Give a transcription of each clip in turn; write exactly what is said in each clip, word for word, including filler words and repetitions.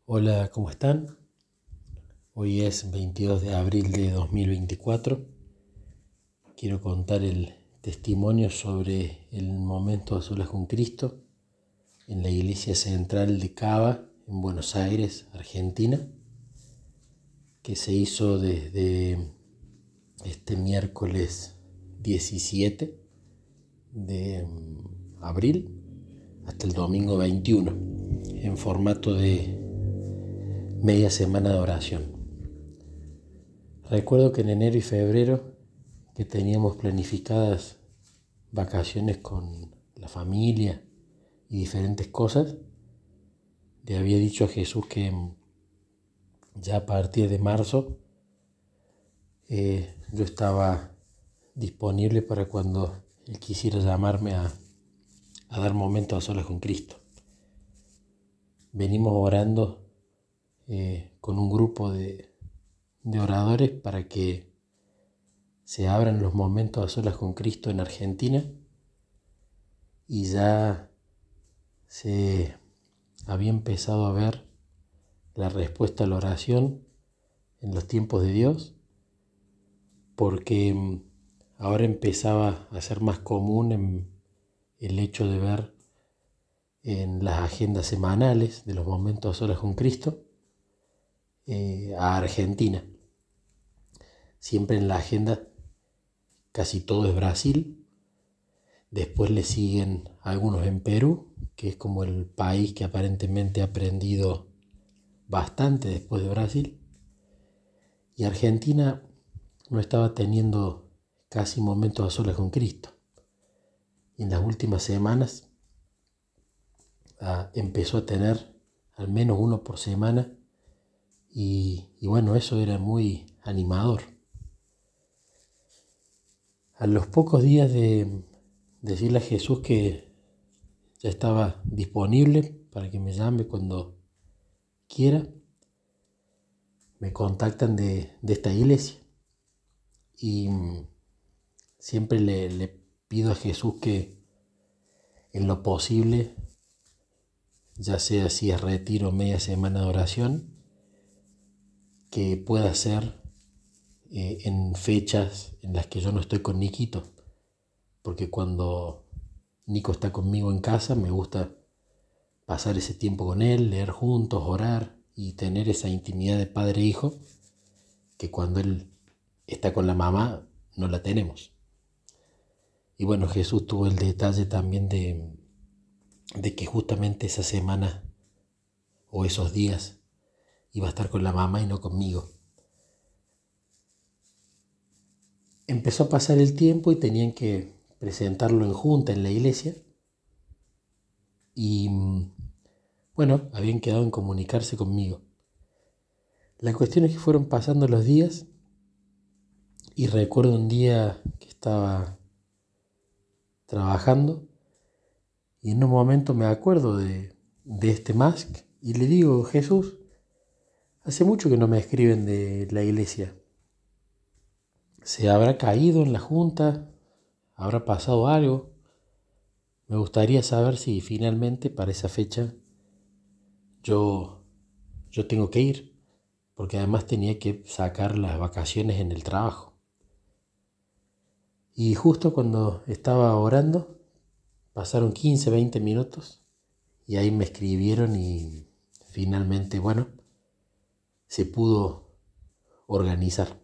Hola, ¿cómo están? Hoy es veintidós de abril de dos mil veinticuatro. Quiero contar el testimonio sobre el momento a solas con Cristo en la iglesia central de Cava, en Buenos Aires, Argentina, que se hizo desde este miércoles diecisiete de abril hasta el domingo veintiuno, en formato de media semana de oración. Recuerdo que en enero y febrero, que teníamos planificadas vacaciones con la familia y diferentes cosas, le había dicho a Jesús que ya a partir de marzo eh, yo estaba disponible para cuando Él quisiera llamarme a, a dar momentos a solas con Cristo. Venimos orando eh, con un grupo de, de oradores para que se abran los momentos a solas con Cristo en Argentina, y ya se había empezado a ver la respuesta a la oración en los tiempos de Dios, porque ahora empezaba a ser más común en el hecho de ver en las agendas semanales de los momentos a solas con Cristo eh, a Argentina. Siempre en la agenda casi todo es Brasil, después le siguen algunos en Perú, que es como el país que aparentemente ha aprendido bastante después de Brasil, y Argentina no estaba teniendo casi momentos a solas con Cristo. Y en las últimas semanas ah, empezó a tener al menos uno por semana, y, y bueno, eso era muy animador. A los pocos días de decirle a Jesús que ya estaba disponible para que me llame cuando quiera, me contactan de, de esta iglesia, y siempre le, le pido a Jesús que en lo posible, ya sea si es retiro o media semana de oración, que pueda ser eh, en fechas en las que yo no estoy con Niquito, porque cuando Nico está conmigo en casa me gusta pasar ese tiempo con él, leer juntos, orar y tener esa intimidad de padre e hijo que cuando él está con la mamá no la tenemos. Y bueno, Jesús tuvo el detalle también de, de que justamente esa semana o esos días iba a estar con la mamá y no conmigo. Empezó a pasar el tiempo y tenían que presentarlo en junta en la iglesia, y bueno, habían quedado en comunicarse conmigo. La cuestión es que fueron pasando los días, y recuerdo un día que estaba trabajando y en un momento me acuerdo de, de este Musk y le digo: Jesús, hace mucho que no me escriben de la iglesia. ¿Se habrá caído en la junta? ¿Habrá pasado algo? Me gustaría saber si finalmente para esa fecha yo, yo tengo que ir, porque además tenía que sacar las vacaciones en el trabajo. Y justo cuando estaba orando, pasaron quince, veinte minutos y ahí me escribieron, y finalmente, bueno, se pudo organizar.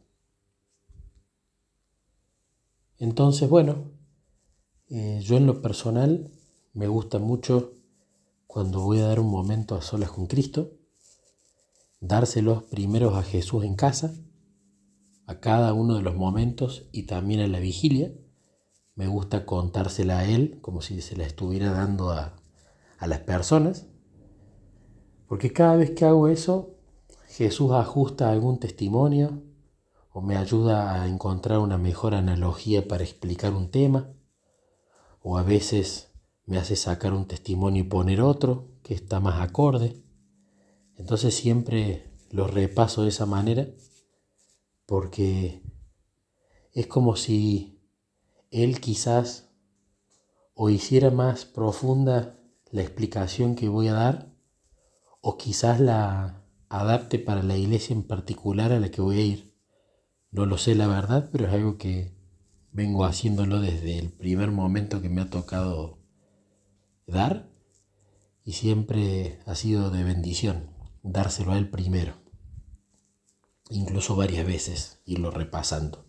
Entonces, bueno, eh, yo en lo personal me gusta mucho cuando voy a dar un momento a solas con Cristo, dárselos primero a Jesús en casa, a cada uno de los momentos y también a la vigilia. Me gusta contársela a Él como si se la estuviera dando a, a las personas, porque cada vez que hago eso, Jesús ajusta algún testimonio o me ayuda a encontrar una mejor analogía para explicar un tema, o a veces me hace sacar un testimonio y poner otro que está más acorde. Entonces siempre lo repaso de esa manera, porque es como si Él quizás o hiciera más profunda la explicación que voy a dar, o quizás la adapte para la iglesia en particular a la que voy a ir. No lo sé la verdad, pero es algo que vengo haciéndolo desde el primer momento que me ha tocado dar y siempre ha sido de bendición dárselo a él primero, incluso varias veces irlo repasando.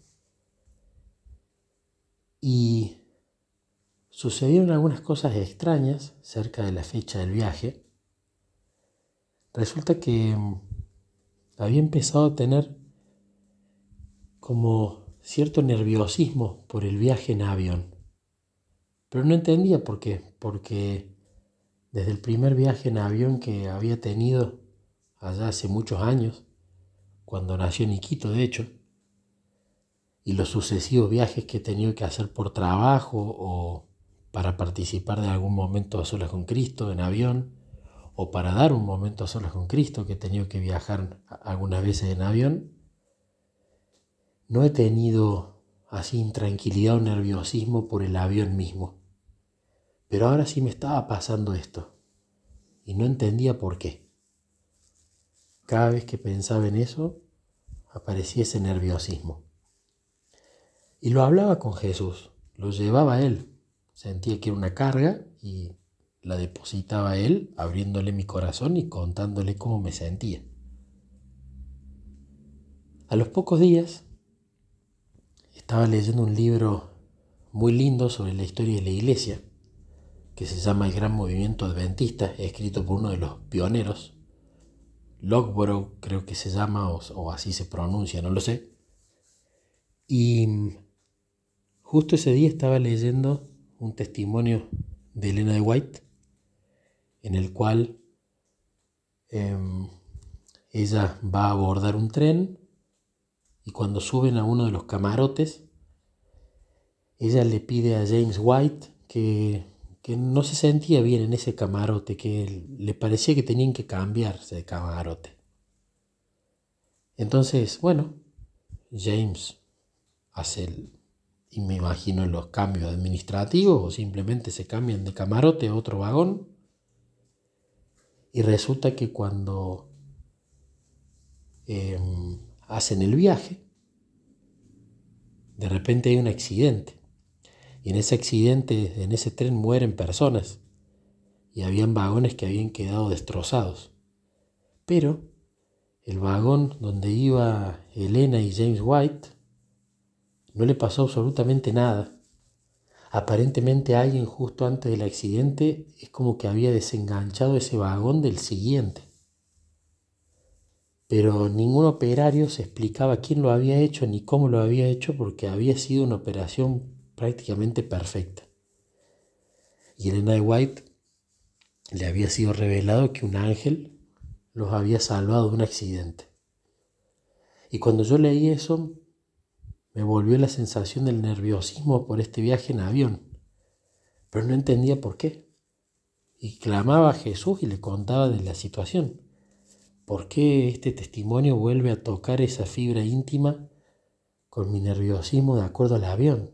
Y sucedieron algunas cosas extrañas cerca de la fecha del viaje. Resulta que había empezado a tener como cierto nerviosismo por el viaje en avión. Pero no entendía por qué, porque desde el primer viaje en avión que había tenido allá hace muchos años, cuando nació Niquito de hecho, y los sucesivos viajes que he tenido que hacer por trabajo o para participar de algún momento a solas con Cristo en avión, o para dar un momento a solas con Cristo que he tenido que viajar algunas veces en avión, no he tenido así intranquilidad o nerviosismo por el avión mismo. Pero ahora sí me estaba pasando esto y no entendía por qué. Cada vez que pensaba en eso, aparecía ese nerviosismo. Y lo hablaba con Jesús, lo llevaba a él. Sentía que era una carga y la depositaba a él, abriéndole mi corazón y contándole cómo me sentía. A los pocos días estaba leyendo un libro muy lindo sobre la historia de la iglesia, que se llama El Gran Movimiento Adventista, escrito por uno de los pioneros, Lockborough creo que se llama, o, o así se pronuncia, no lo sé. Y justo ese día estaba leyendo un testimonio de Elena de White, en el cual eh, ella va a abordar un tren y cuando suben a uno de los camarotes, ella le pide a James White que, que no se sentía bien en ese camarote, que le parecía que tenían que cambiarse de camarote. Entonces, bueno, James hace el, y me imagino los cambios administrativos o simplemente se cambian de camarote a otro vagón. Y resulta que cuando eh, hacen el viaje, de repente hay un accidente. Y en ese accidente, en ese tren mueren personas. Y habían vagones que habían quedado destrozados. Pero el vagón donde iba Elena y James White no le pasó absolutamente nada. Aparentemente alguien justo antes del accidente es como que había desenganchado ese vagón del siguiente. Pero ningún operario se explicaba quién lo había hecho ni cómo lo había hecho porque había sido una operación prácticamente perfecta. Y Elena de White le había sido revelado que un ángel los había salvado de un accidente. Y cuando yo leí eso, me volvió la sensación del nerviosismo por este viaje en avión, pero no entendía por qué. Y clamaba a Jesús y le contaba de la situación. ¿Por qué este testimonio vuelve a tocar esa fibra íntima con mi nerviosismo de acuerdo al avión?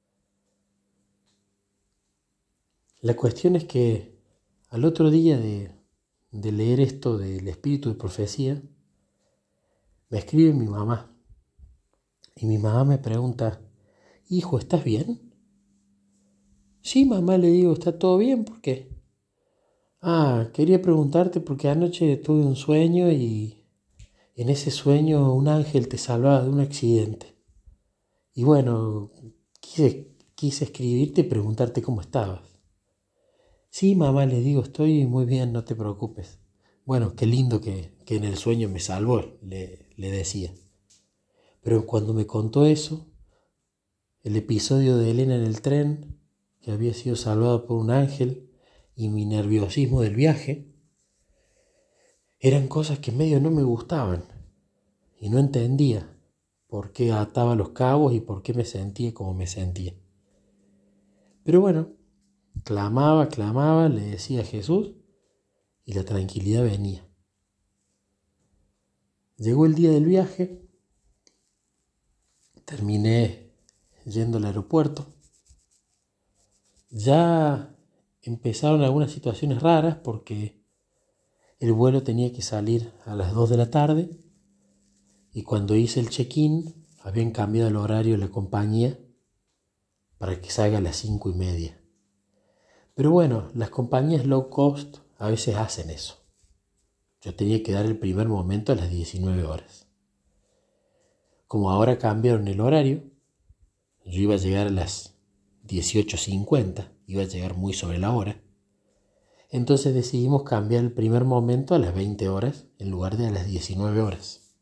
La cuestión es que al otro día de, de leer esto del espíritu de profecía, me escribe mi mamá. Y mi mamá me pregunta, hijo, ¿estás bien? Sí, mamá, le digo, ¿está todo bien? ¿Por qué? Ah, quería preguntarte porque anoche tuve un sueño y en ese sueño un ángel te salvaba de un accidente. Y bueno, quise, quise escribirte y preguntarte cómo estabas. Sí, mamá, le digo, estoy muy bien, no te preocupes. Bueno, qué lindo que, que en el sueño me salvó, le, le decía. Pero cuando me contó eso, el episodio de Elena en el tren, que había sido salvado por un ángel, y mi nerviosismo del viaje, eran cosas que medio no me gustaban. Y no entendía por qué ataba los cabos y por qué me sentía como me sentía. Pero bueno, clamaba, clamaba, le decía a Jesús y la tranquilidad venía. Llegó el día del viaje, terminé yendo al aeropuerto. Ya empezaron algunas situaciones raras porque el vuelo tenía que salir a las dos de la tarde y cuando hice el check-in habían cambiado el horario de la compañía para que salga a las cinco y media. Pero bueno, las compañías low cost a veces hacen eso. Yo tenía que dar el primer momento a las diecinueve horas. Como ahora cambiaron el horario, yo iba a llegar a las dieciocho cincuenta, iba a llegar muy sobre la hora. Entonces decidimos cambiar el primer momento a las veinte horas en lugar de a las diecinueve horas.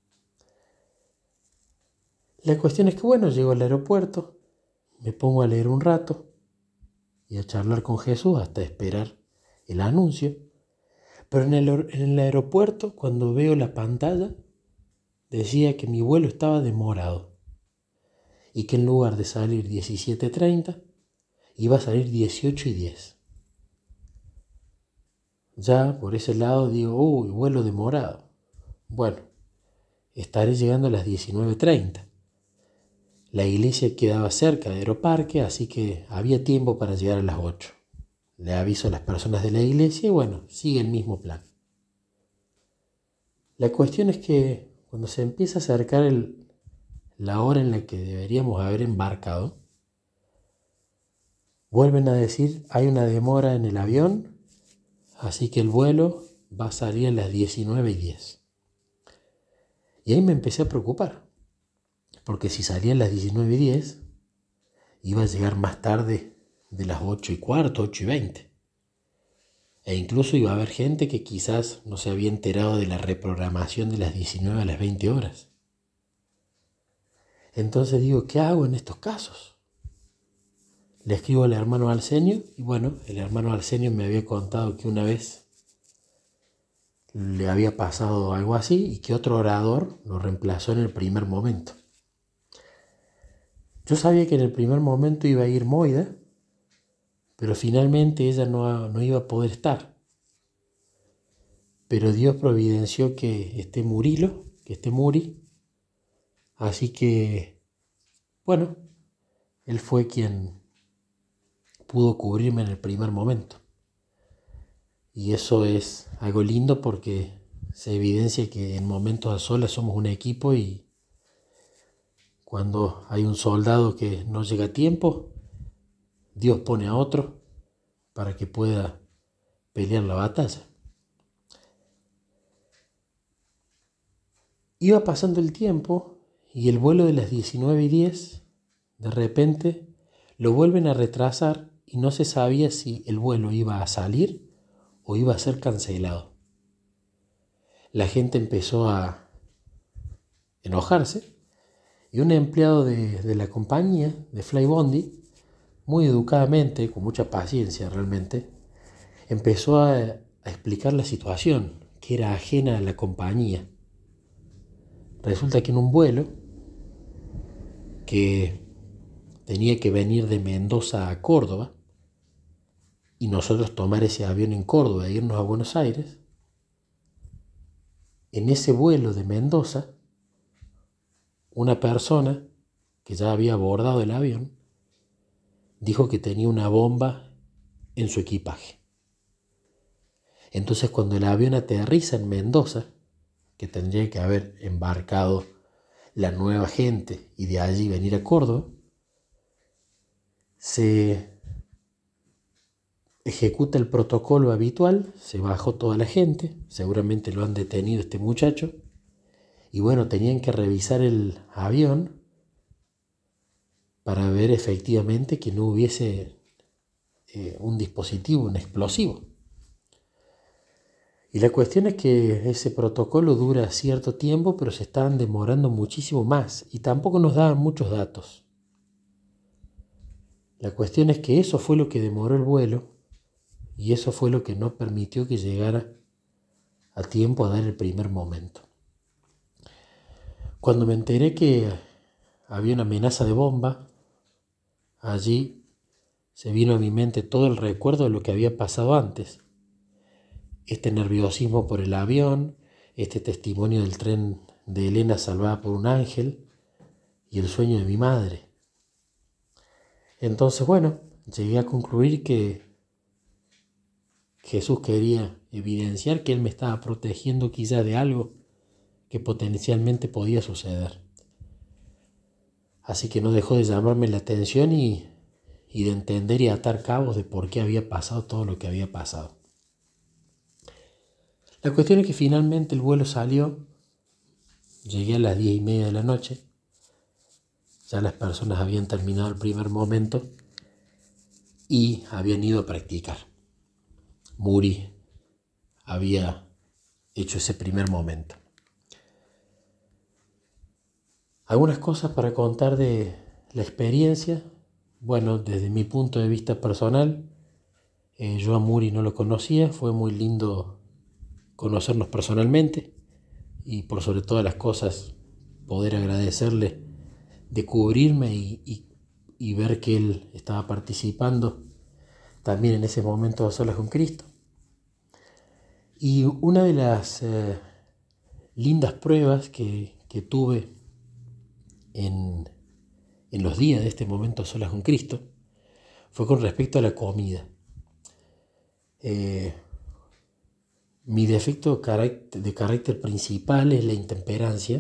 La cuestión es que bueno, llego al aeropuerto, me pongo a leer un rato y a charlar con Jesús hasta esperar el anuncio. Pero en el, en el aeropuerto, cuando veo la pantalla, decía que mi vuelo estaba demorado y que en lugar de salir diecisiete treinta, iba a salir dieciocho y diez. Ya por ese lado digo, uy, vuelo demorado. Bueno, estaré llegando a las diecinueve treinta. La iglesia quedaba cerca de Aeroparque, así que había tiempo para llegar a las ocho. Le aviso a las personas de la iglesia y bueno, sigue el mismo plan. La cuestión es que cuando se empieza a acercar el, la hora en la que deberíamos haber embarcado, vuelven a decir, hay una demora en el avión, así que el vuelo va a salir a las diecinueve y diez. Y ahí me empecé a preocupar, porque si salía a las diecinueve y diez, iba a llegar más tarde de las ocho y cuarto, ocho y veinte. E incluso iba a haber gente que quizás no se había enterado de la reprogramación de las diecinueve a las veinte horas. Entonces digo, ¿qué hago en estos casos? Le escribo al hermano Arsenio y bueno, el hermano Arsenio me había contado que una vez le había pasado algo así y que otro orador lo reemplazó en el primer momento. Yo sabía que en el primer momento iba a ir Moida, pero finalmente ella no, no iba a poder estar. Pero Dios providenció que esté Murilo, que esté Muri. Así que, bueno, él fue quien pudo cubrirme en el primer momento. Y eso es algo lindo porque se evidencia que en momentos a solas somos un equipo y cuando hay un soldado que no llega a tiempo, Dios pone a otro para que pueda pelear la batalla. Iba pasando el tiempo y el vuelo de las diecinueve y diez, de repente, lo vuelven a retrasar y no se sabía si el vuelo iba a salir o iba a ser cancelado. La gente empezó a enojarse y un empleado de, de la compañía, de Flybondi, muy educadamente, con mucha paciencia realmente, empezó a, a explicar la situación, que era ajena a la compañía. Resulta que en un vuelo que tenía que venir de Mendoza a Córdoba y nosotros tomar ese avión en Córdoba e irnos a Buenos Aires, en ese vuelo de Mendoza, una persona que ya había abordado el avión dijo que tenía una bomba en su equipaje. Entonces cuando el avión aterriza en Mendoza, que tendría que haber embarcado la nueva gente y de allí venir a Córdoba, se ejecuta el protocolo habitual, se bajó toda la gente, seguramente lo han detenido este muchacho, y bueno, tenían que revisar el avión para ver efectivamente que no hubiese eh, un dispositivo, un explosivo. Y la cuestión es que ese protocolo dura cierto tiempo, pero se estaban demorando muchísimo más y tampoco nos daban muchos datos. La cuestión es que eso fue lo que demoró el vuelo y eso fue lo que no permitió que llegara a tiempo a dar el primer momento. Cuando me enteré que había una amenaza de bomba, allí se vino a mi mente todo el recuerdo de lo que había pasado antes. Este nerviosismo por el avión, este testimonio del tren de Elena salvada por un ángel y el sueño de mi madre. Entonces, bueno, llegué a concluir que, Jesús quería evidenciar que Él me estaba protegiendo quizás de algo que potencialmente podía suceder. Así que no dejó de llamarme la atención y, y de entender y atar cabos de por qué había pasado todo lo que había pasado. La cuestión es que finalmente el vuelo salió, llegué a las diez y media de la noche, ya las personas habían terminado el primer momento y habían ido a practicar. Muri había hecho ese primer momento. Algunas cosas para contar de la experiencia. Bueno, desde mi punto de vista personal, eh, yo a Muri no lo conocía, fue muy lindo conocernos personalmente y por sobre todas las cosas poder agradecerle de cubrirme y, y, y ver que él estaba participando también en ese momento a solas con Cristo. Y una de las eh, lindas pruebas que, que tuve en, en los días de este momento a solas con Cristo fue con respecto a la comida. Eh, mi defecto de carácter, de carácter principal es la intemperancia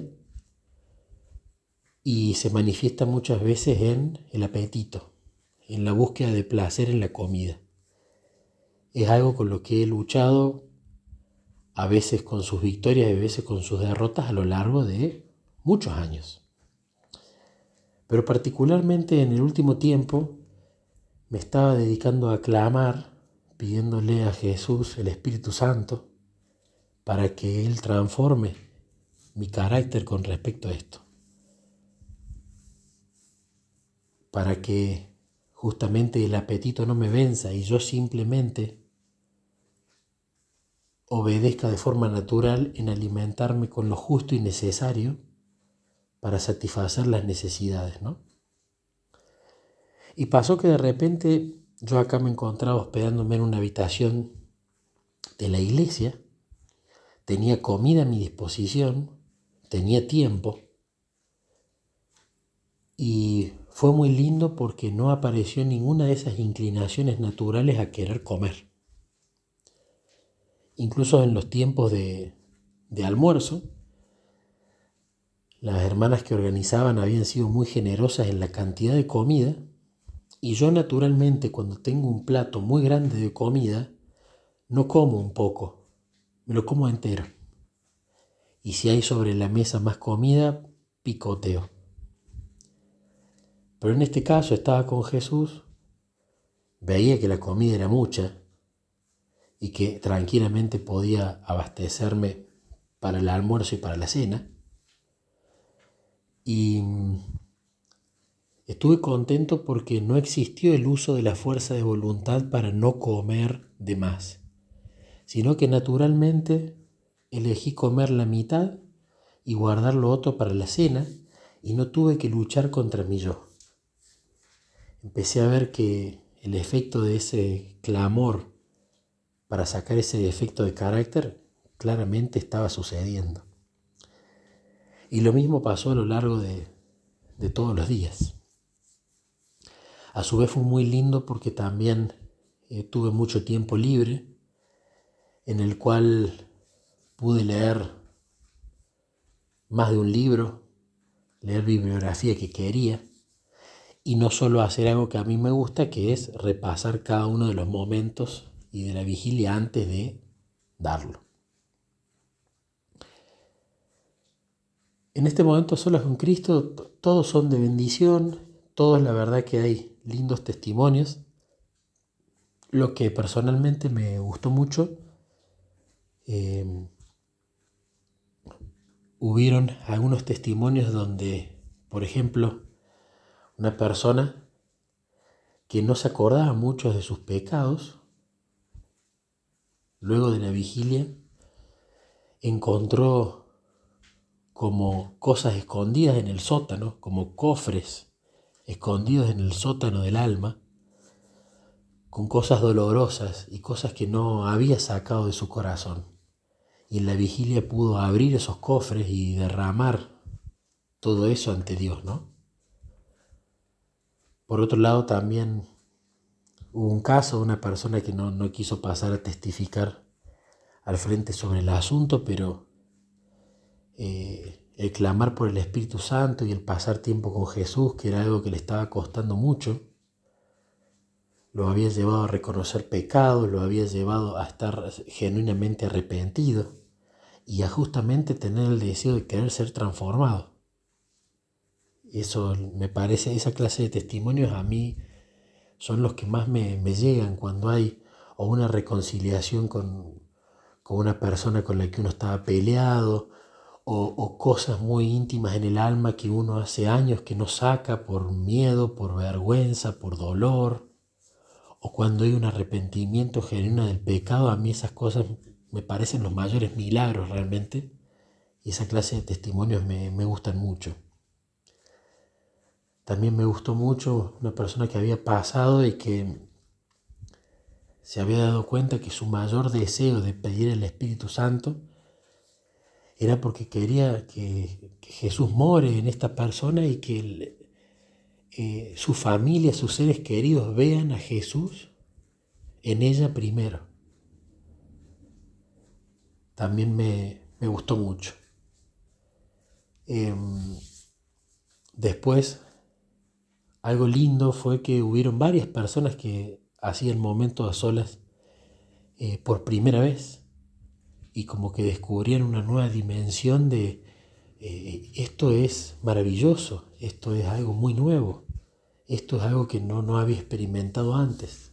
y se manifiesta muchas veces en el apetito, en la búsqueda de placer en la comida. Es algo con lo que he luchado a veces con sus victorias y a veces con sus derrotas a lo largo de muchos años. Pero particularmente en el último tiempo me estaba dedicando a clamar, pidiéndole a Jesús el Espíritu Santo para que Él transforme mi carácter con respecto a esto. Para que justamente el apetito no me venza y yo simplemente obedezca de forma natural en alimentarme con lo justo y necesario para satisfacer las necesidades, ¿no? Y pasó que de repente yo acá me encontraba hospedándome en una habitación de la iglesia, tenía comida a mi disposición, tenía tiempo y fue muy lindo porque no apareció ninguna de esas inclinaciones naturales a querer comer. Incluso en los tiempos de, de almuerzo, las hermanas que organizaban habían sido muy generosas en la cantidad de comida y yo naturalmente cuando tengo un plato muy grande de comida no como un poco, me lo como entero. Y si hay sobre la mesa más comida, picoteo. Pero en este caso estaba con Jesús, veía que la comida era mucha y que tranquilamente podía abastecerme para el almuerzo y para la cena. Y estuve contento porque no existió el uso de la fuerza de voluntad para no comer de más, sino que naturalmente elegí comer la mitad y guardar lo otro para la cena y no tuve que luchar contra mi yo. Empecé a ver que el efecto de ese clamor para sacar ese defecto de carácter claramente estaba sucediendo. Y lo mismo pasó a lo largo de, de todos los días. A su vez fue muy lindo porque también eh, tuve mucho tiempo libre en el cual pude leer más de un libro, leer bibliografía que quería y no solo hacer algo que a mí me gusta, que es repasar cada uno de los momentos y de la vigilia antes de darlo. En este momento solas con Cristo, todos son de bendición, todos la verdad que hay lindos testimonios. Lo que personalmente me gustó mucho, eh, hubieron algunos testimonios donde, por ejemplo, una persona que no se acordaba mucho de sus pecados, luego de la vigilia, encontró como cosas escondidas en el sótano, como cofres escondidos en el sótano del alma, con cosas dolorosas y cosas que no había sacado de su corazón. Y en la vigilia pudo abrir esos cofres y derramar todo eso ante Dios, ¿no? Por otro lado, también hubo un caso de una persona que no, no quiso pasar a testificar al frente sobre el asunto, pero eh, el clamar por el Espíritu Santo y el pasar tiempo con Jesús, que era algo que le estaba costando mucho, lo había llevado a reconocer pecados, lo había llevado a estar genuinamente arrepentido y a justamente tener el deseo de querer ser transformado. Eso me parece, esa clase de testimonios a mí son los que más me, me llegan cuando hay o una reconciliación con, con una persona con la que uno estaba peleado, o, o cosas muy íntimas en el alma que uno hace años que no saca por miedo, por vergüenza, por dolor, o cuando hay un arrepentimiento genuino del pecado. A mí esas cosas me parecen los mayores milagros realmente, y esa clase de testimonios me, me gustan mucho. También me gustó mucho una persona que había pasado y que se había dado cuenta que su mayor deseo de pedir el Espíritu Santo era porque quería que, que Jesús more en esta persona y que el, eh, su familia, sus seres queridos vean a Jesús en ella primero. También me, me gustó mucho. Eh, después, algo lindo fue que hubieron varias personas que hacían momentos a solas eh, por primera vez, y como que descubrieron una nueva dimensión de eh, esto es maravilloso, esto es algo muy nuevo, esto es algo que no, no había experimentado antes.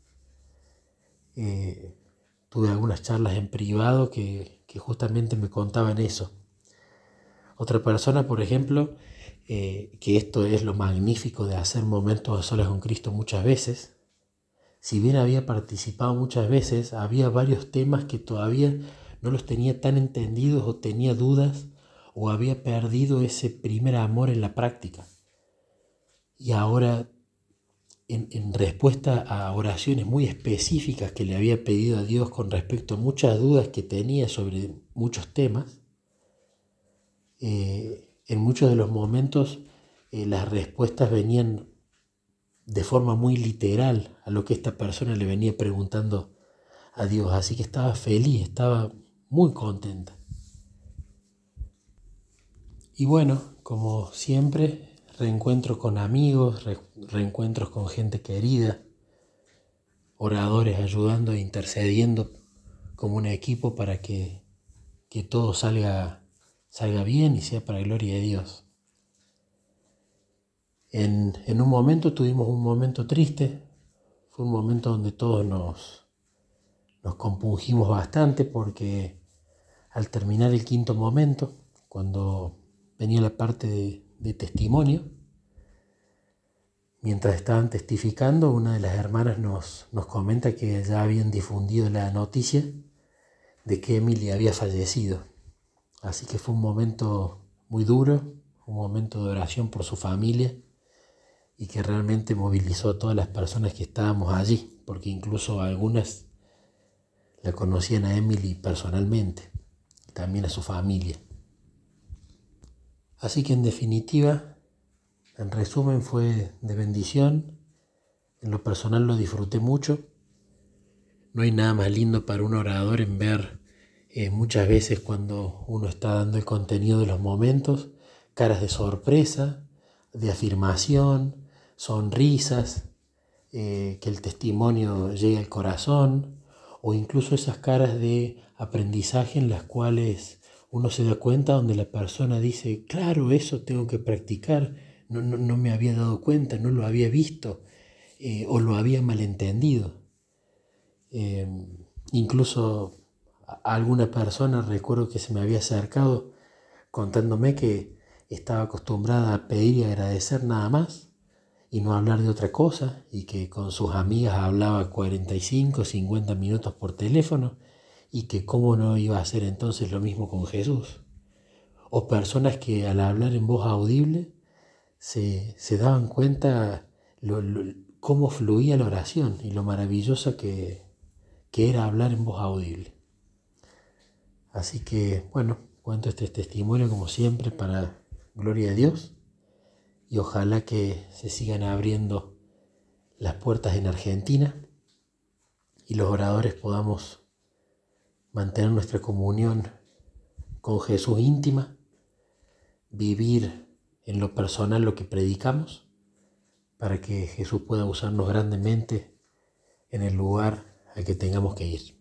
Eh, tuve algunas charlas en privado que, que justamente me contaban eso. Otra persona, por ejemplo, eh, que esto es lo magnífico de hacer momentos a solas con Cristo muchas veces, si bien había participado muchas veces, había varios temas que todavía no los tenía tan entendidos, o tenía dudas, o había perdido ese primer amor en la práctica. Y ahora, en, en respuesta a oraciones muy específicas que le había pedido a Dios con respecto a muchas dudas que tenía sobre muchos temas, eh, en muchos de los momentos eh, las respuestas venían de forma muy literal a lo que esta persona le venía preguntando a Dios. Así que estaba feliz, estaba muy contenta. Y bueno, como siempre, reencuentros con amigos, re- reencuentros con gente querida, oradores ayudando e intercediendo como un equipo para que, que todo salga, salga bien y sea para gloria de Dios. En, en un momento tuvimos un momento triste, fue un momento donde todos nos, nos compungimos bastante, porque al terminar el quinto momento, cuando venía la parte de, de testimonio, mientras estaban testificando, una de las hermanas nos, nos comenta que ya habían difundido la noticia de que Emily había fallecido. Así que fue un momento muy duro, un momento de oración por su familia, y que realmente movilizó a todas las personas que estábamos allí, porque incluso algunas la conocían a Emily personalmente, y también a su familia. Así que en definitiva, en resumen, fue de bendición. En lo personal lo disfruté mucho. No hay nada más lindo para un orador en ver eh, muchas veces, cuando uno está dando el contenido de los momentos, caras de sorpresa, de afirmación, sonrisas, eh, que el testimonio llegue al corazón, o incluso esas caras de aprendizaje en las cuales uno se da cuenta, donde la persona dice, claro, eso tengo que practicar, no, no, no me había dado cuenta, no lo había visto, eh, o lo había malentendido. Eh, incluso a alguna persona recuerdo que se me había acercado contándome que estaba acostumbrada a pedir y agradecer nada más y no hablar de otra cosa, y que con sus amigas hablaba cuarenta y cinco, cincuenta minutos por teléfono, y que cómo no iba a hacer entonces lo mismo con Jesús. O personas que al hablar en voz audible se, se daban cuenta lo, lo, cómo fluía la oración y lo maravillosa que, que era hablar en voz audible. Así que, bueno, cuento este testimonio como siempre para gloria de Dios, y ojalá que se sigan abriendo las puertas en Argentina y los oradores podamos mantener nuestra comunión con Jesús íntima, vivir en lo personal lo que predicamos, para que Jesús pueda usarnos grandemente en el lugar al que tengamos que ir.